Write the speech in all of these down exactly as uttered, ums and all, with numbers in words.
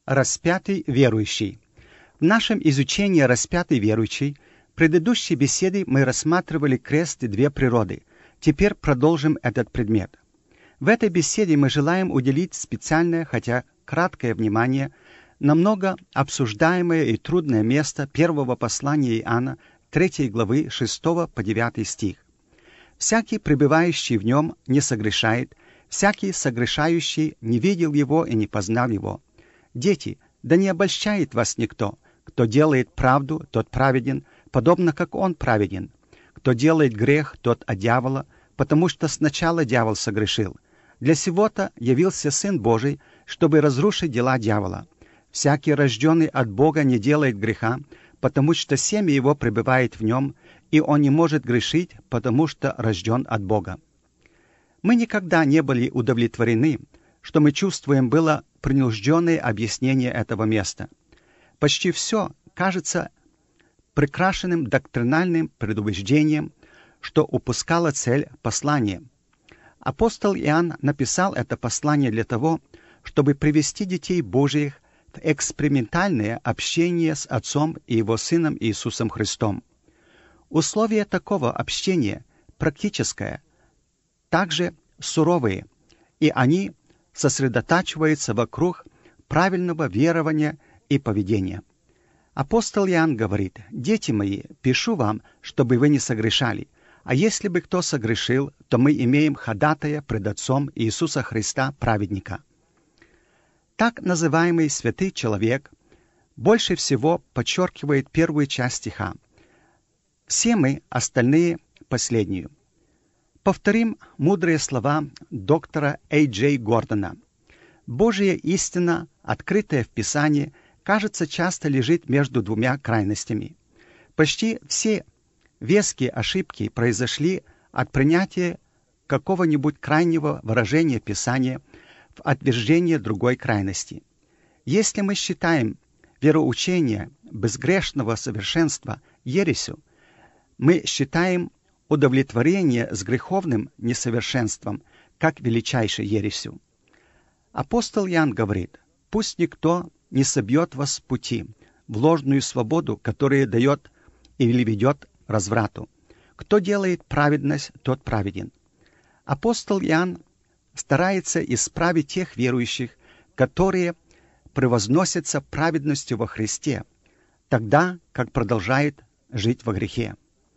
Распятый верующий. В нашем изучении распятый верующий в предыдущей беседе мы рассматривали крест и две природы. Теперь продолжим этот предмет. В этой беседе мы желаем уделить специальное, хотя краткое внимание на много обсуждаемое и трудное место первого послания Иоанна, третьей главы, шестого по девятый стих. «Всякий, пребывающий в нем, не согрешает, всякий согрешающий не видел его и не познал его. Дети, да не обольщает вас никто. Кто делает правду, тот праведен, подобно как он праведен. Кто делает грех, тот от дьявола, потому что сначала дьявол согрешил. Для сего-то явился Сын Божий, чтобы разрушить дела дьявола. Всякий, рожденный от Бога, не делает греха, потому что семя его пребывает в нем, и он не может грешить, потому что рожден от Бога». Мы никогда не были удовлетворены, что мы чувствуем было принужденное объяснение этого места. Почти все кажется прикрашенным доктринальным предубеждением, что упускало цель послания. Апостол Иоанн написал это послание для того, чтобы привести детей Божьих в экспериментальное общение с Отцом и Его Сыном Иисусом Христом. Условия такого общения практическое, также суровые, и они сосредотачиваются вокруг правильного верования и поведения. Апостол Иоанн говорит: «Дети мои, пишу вам, чтобы вы не согрешали, а если бы кто согрешил, то мы имеем ходатая пред Отцом Иисуса Христа, праведника». Так называемый святый человек больше всего подчеркивает первую часть стиха. Все мы остальные — последнюю. Повторим мудрые слова доктора Эй Джей Гордона. Божья истина, открытая в Писании, кажется, часто лежит между двумя крайностями. Почти все веские ошибки произошли от принятия какого-нибудь крайнего выражения Писания в отвержение другой крайности. Если мы считаем вероучение безгрешного совершенства ересью, мы считаем удовлетворение с греховным несовершенством как величайшей ересью. Апостол Иоанн говорит: «Пусть никто не собьет вас с пути в ложную свободу, которая дает или ведет разврату. Кто делает праведность, тот праведен». Апостол Иоанн старается исправить тех верующих, которые превозносятся праведностью во Христе, тогда как продолжают жить во грехе.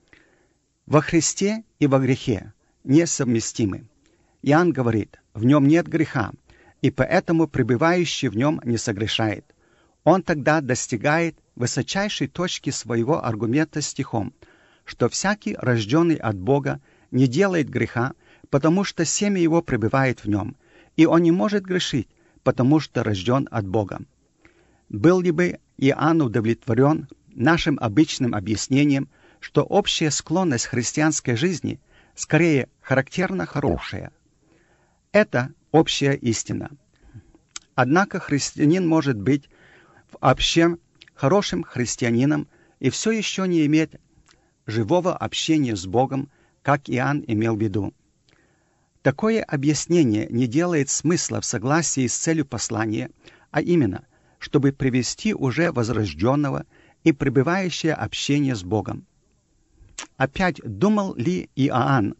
Во Христе и во грехе несовместимы. Иоанн говорит: «В нем нет греха, и поэтому пребывающий в нем не согрешает». Он тогда достигает высочайшей точки своего аргумента стихом, что всякий, рожденный от Бога, не делает греха, потому что семя его пребывает в нем, и он не может грешить, потому что рожден от Бога. Был ли бы Иоанн удовлетворен нашим обычным объяснением, что общая склонность христианской жизни скорее характерно хорошая? Это общая истина. Однако христианин может быть вообще хорошим христианином и все еще не иметь живого общения с Богом, как Иоанн имел в виду. Такое объяснение не делает смысла в согласии с целью послания, а именно, чтобы привести уже возрожденного и пребывающее общение с Богом. Опять, думал ли Иоанн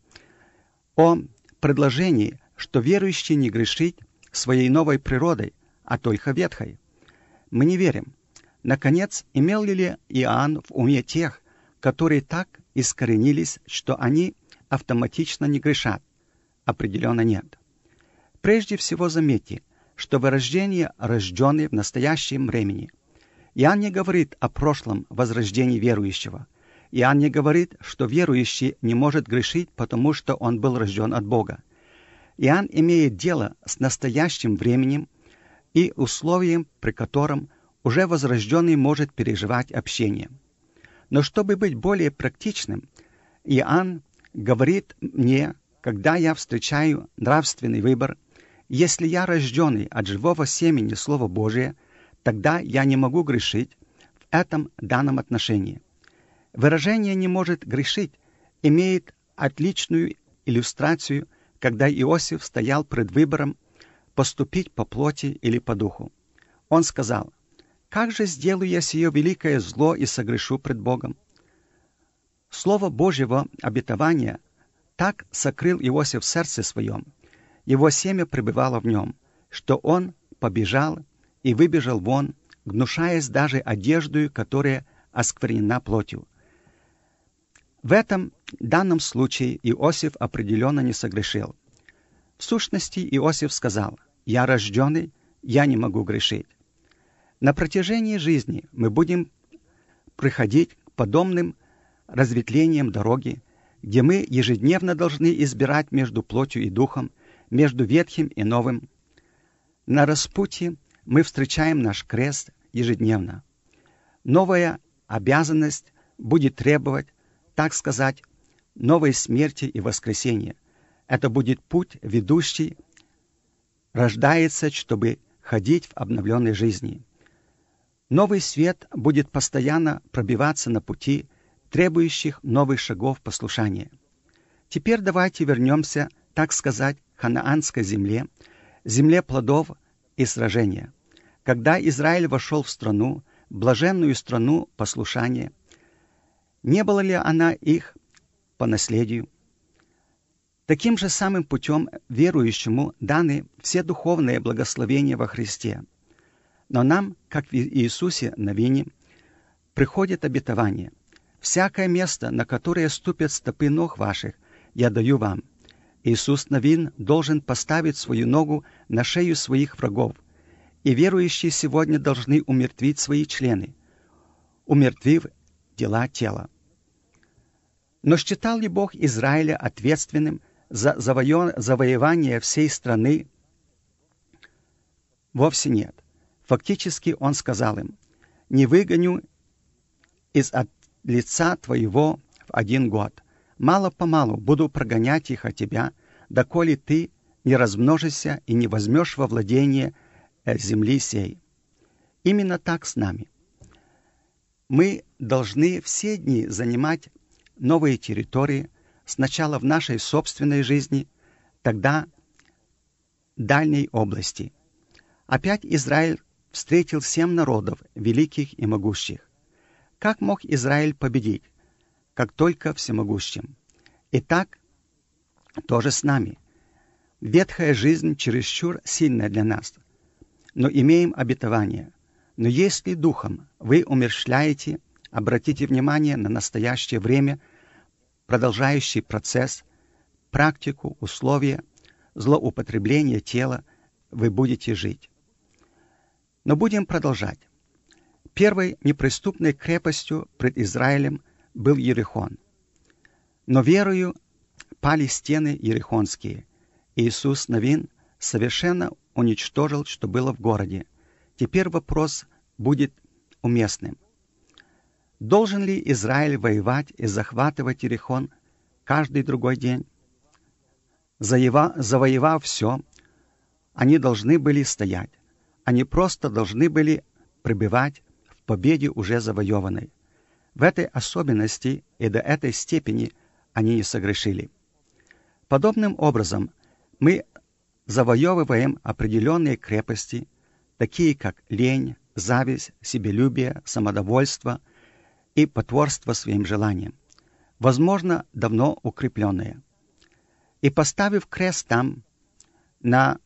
о предложении, что верующий не грешит своей новой природой, а только ветхой? Мы не верим. Наконец, имел ли Иоанн в уме тех, которые так искоренились, что они автоматично не грешат? Определенно нет. Прежде всего заметьте, что вырождение рожденный в настоящем времени. Иоанн не говорит о прошлом возрождении верующего. Иоанн не говорит, что верующий не может грешить, потому что он был рожден от Бога. Иоанн имеет дело с настоящим временем и условием, при котором уже возрожденный может переживать общение. Но чтобы быть более практичным, Иоанн говорит мне, когда я встречаю нравственный выбор: если я рожденный от живого семени Слова Божия, тогда я не могу грешить в этом данном отношении. Выражение «не может грешить» имеет отличную иллюстрацию, когда Иосиф стоял пред выбором поступить по плоти или по духу. Он сказал: «Как же сделаю я сие великое зло и согрешу пред Богом?» Слово Божьего обетования так сокрыл Иосиф в сердце своем, его семя пребывало в нем, что он побежал и выбежал вон, гнушаясь даже одеждою, которая осквернена плотью. В этом данном случае Иосиф определенно не согрешил. В сущности, Иосиф сказал: «Я рожденный, я не могу грешить». На протяжении жизни мы будем приходить к подобным разветвлениям дороги, где мы ежедневно должны избирать между плотью и духом, между ветхим и новым. На распутье мы встречаем наш крест ежедневно. Новая обязанность будет требовать, так сказать, новой смерти и воскресения. Это будет путь, ведущий, рождается, чтобы ходить в обновленной жизни. Новый свет будет постоянно пробиваться на пути, требующих новых шагов послушания. Теперь давайте вернемся, так сказать, к ханаанской земле, земле плодов и сражения. Когда Израиль вошел в страну, блаженную страну послушания, не была ли она их по наследию? Таким же самым путем верующему даны все духовные благословения во Христе. Но нам, как в Иисусе Навине, приходит обетование: «Всякое место, на которое ступят стопы ног ваших, я даю вам». Иисус Навин должен поставить свою ногу на шею своих врагов, и верующие сегодня должны умертвить свои члены, умертвив дела тела. Но считал ли Бог Израиля ответственным за завоё... завоевание всей страны? Вовсе нет. Фактически он сказал им: «Не выгоню из от лица твоего в один год. Мало-помалу буду прогонять их от тебя, доколе ты не размножишься и не возьмешь во владение земли сей». Именно так с нами. Мы должны все дни занимать новые территории, сначала в нашей собственной жизни, тогда дальней области. Опять Израиль встретил семь народов, великих и могущих. Как мог Израиль победить, как только всемогущим? Итак, тоже с нами. Ветхая жизнь чересчур сильная для нас, но имеем обетование. Но если духом вы умерщвляете, обратите внимание на настоящее время, продолжающий процесс, практику, условия, злоупотребления тела, вы будете жить. Но будем продолжать. Первой неприступной крепостью пред Израилем был Иерихон. Но верою пали стены иерихонские. Иисус Навин совершенно уничтожил, что было в городе. Теперь вопрос будет уместным. Должен ли Израиль воевать и захватывать Иерихон каждый другой день? Заева... Завоевав все, они должны были стоять. Они просто должны были пребывать в победе уже завоеванной. В этой особенности и до этой степени они не согрешили. Подобным образом мы завоевываем определенные крепости, такие как лень, зависть, себелюбие, самодовольство и потворство своим желаниям, возможно, давно укрепленные. И поставив крест там, на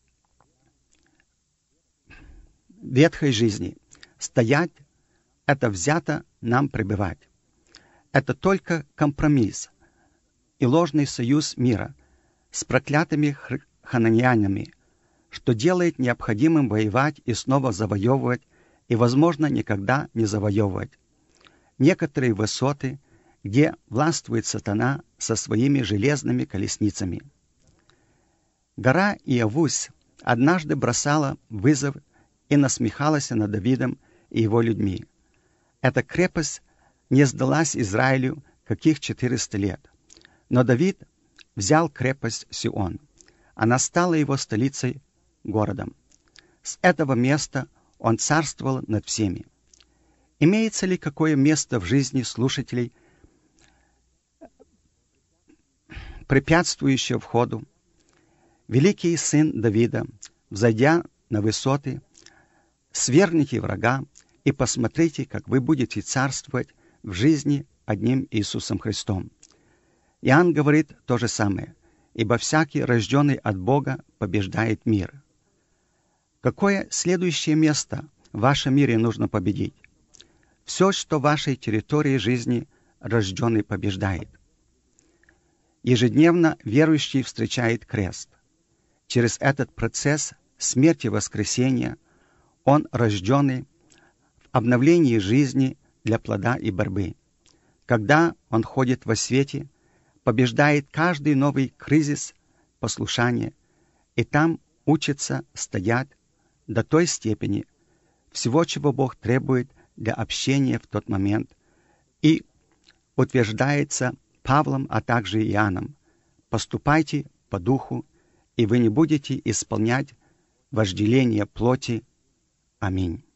ветхой жизни, стоять — это взято нам пребывать. Это только компромисс и ложный союз мира с проклятыми хананеянами, что делает необходимым воевать и снова завоевывать, и, возможно, никогда не завоевывать некоторые высоты, где властвует сатана со своими железными колесницами. Гора Иавусь однажды бросала вызов и насмехалась над Давидом и его людьми. Эта крепость не сдалась Израилю каких четыреста лет. Но Давид взял крепость Сион. Она стала его столицей, городом. С этого места он царствовал над всеми. Имеется ли какое место в жизни слушателей, препятствующее входу? Великий сын Давида, взойдя на высоты, свергните врага и посмотрите, как вы будете царствовать в жизни одним Иисусом Христом. Иоанн говорит то же самое. Ибо всякий, рожденный от Бога, побеждает мир. Какое следующее место в вашем мире нужно победить? Все, что в вашей территории жизни, рожденный побеждает. Ежедневно верующий встречает крест. Через этот процесс смерти и воскресения он рожденный в обновлении жизни для плода и борьбы. Когда он ходит во свете, побеждает каждый новый кризис послушания, и там учится стоять до той степени всего, чего Бог требует для общения в тот момент, и утверждается Павлом, а также Иоанном: «Поступайте по духу, и вы не будете исполнять вожделение плоти». Аминь.